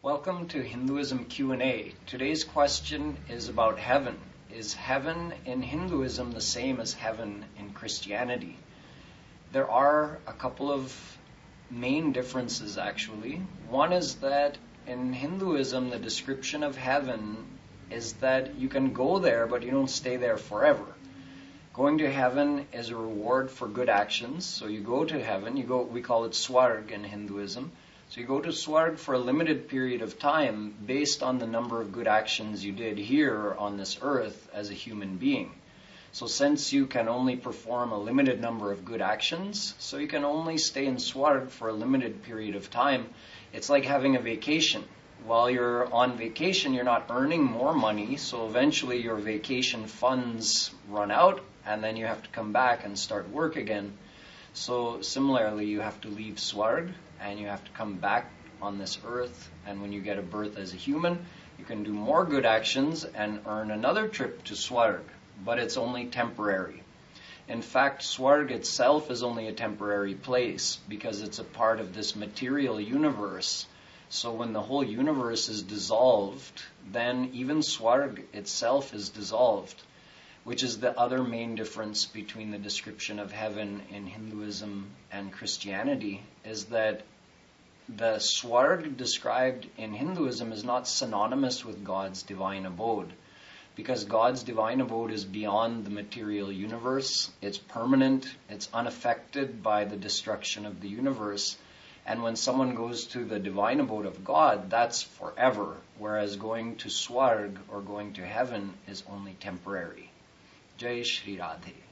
Welcome to Hinduism Q&A. Today's question is about heaven. Is heaven in Hinduism the same as heaven in Christianity? There are a couple of main differences actually. One is that in Hinduism the description of heaven is that you can go there but you don't stay there forever. Going to heaven is a reward for good actions. So you go to heaven, we call it Swarg in Hinduism. So you go to Swarg for a limited period of time based on the number of good actions you did here on this earth as a human being. So since you can only perform a limited number of good actions, so you can only stay in Swarg for a limited period of time. It's like having a vacation. While you're on vacation, you're not earning more money, so eventually your vacation funds run out, and then you have to come back and start work again. So similarly, you have to leave Swarg, and you have to come back on this earth, and when you get a birth as a human, you can do more good actions and earn another trip to Swarg, but it's only temporary. In fact, Swarg itself is only a temporary place because it's a part of this material universe. So when the whole universe is dissolved, then even Swarg itself is dissolved, which is the other main difference between the description of heaven in Hinduism and Christianity, is that the Swarg described in Hinduism is not synonymous with God's divine abode, because God's divine abode is beyond the material universe. It's permanent, it's unaffected by the destruction of the universe. And when someone goes to the divine abode of God, that's forever, whereas going to Swarg or going to heaven is only temporary. Jai Shri Radhe.